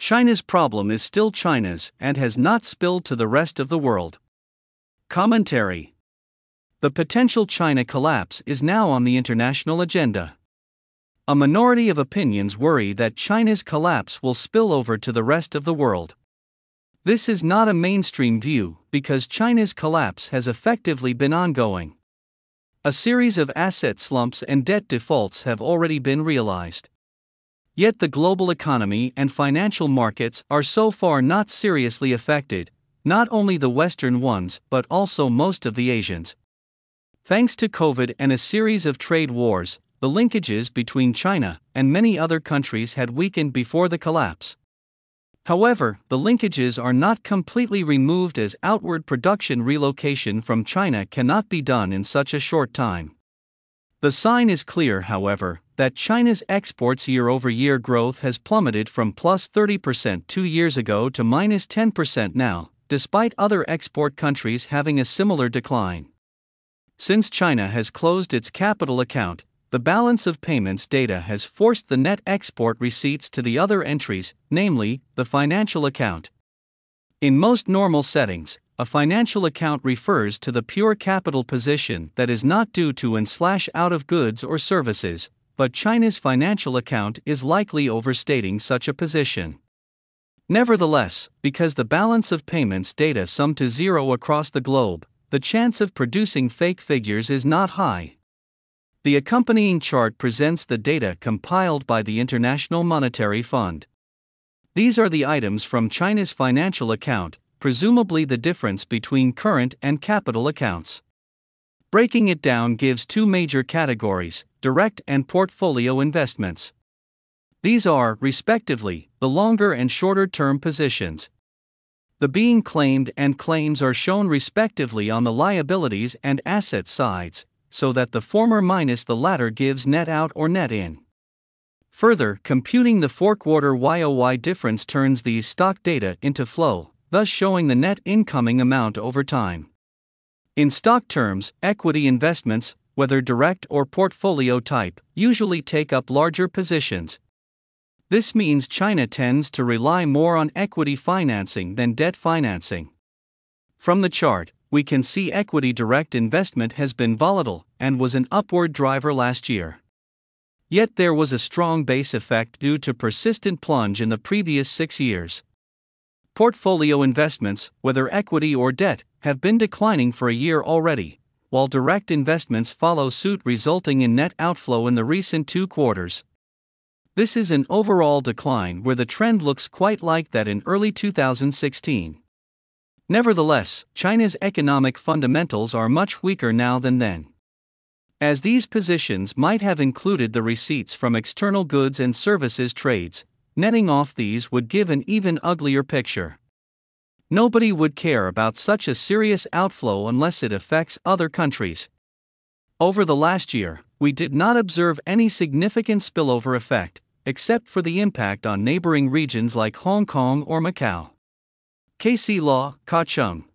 China's problem is still China's and has not spilled to the rest of the world. Commentary. The potential China collapse is now on the international agenda. A minority of opinions worry that China's collapse will spill over to the rest of the world. This is not a mainstream view because China's collapse has effectively been ongoing. A series of asset slumps and debt defaults have already been realized. Yet the global economy and financial markets are so far not seriously affected, not only the Western ones but also most of the Asians. Thanks to COVID and a series of trade wars, the linkages between China and many other countries had weakened before the collapse. However, the linkages are not completely removed as outward production relocation from China cannot be done in such a short time. The sign is clear, however, that China's exports year-over-year growth has plummeted from plus 30% 2 years ago to minus 10% now, despite other export countries having a similar decline. Since China has closed its capital account, the balance of payments data has forced the net export receipts to the other entries, namely, the financial account. In most normal settings, a financial account refers to the pure capital position that is not due to in/out of goods or services, but China's financial account is likely overstating such a position. Nevertheless, because the balance of payments data sum to zero across the globe, the chance of producing fake figures is not high. The accompanying chart presents the data compiled by the International Monetary Fund. These are the items from China's financial account, presumably the difference between current and capital accounts. Breaking it down gives two major categories: direct and portfolio investments. These are, respectively, the longer and shorter term positions. The being claimed and claims are shown respectively on the liabilities and asset sides, so that the former minus the latter gives net out or net in. Further, computing the 4-quarter YOY difference turns these stock data into flow, thus showing the net incoming amount over time. In stock terms, equity investments, whether direct or portfolio type, usually take up larger positions. This means China tends to rely more on equity financing than debt financing. From the chart, we can see equity direct investment has been volatile and was an upward driver last year. Yet there was a strong base effect due to persistent plunge in the previous 6 years. Portfolio investments, whether equity or debt, have been declining for a year already, while direct investments follow suit, resulting in net outflow in the recent 2 quarters. This is an overall decline where the trend looks quite like that in early 2016. Nevertheless, China's economic fundamentals are much weaker now than then. As these positions might have included the receipts from external goods and services trades, netting off these would give an even uglier picture. Nobody would care about such a serious outflow unless it affects other countries. Over the last year, we did not observe any significant spillover effect, except for the impact on neighboring regions like Hong Kong or Macau. KC Law, Ka-chung.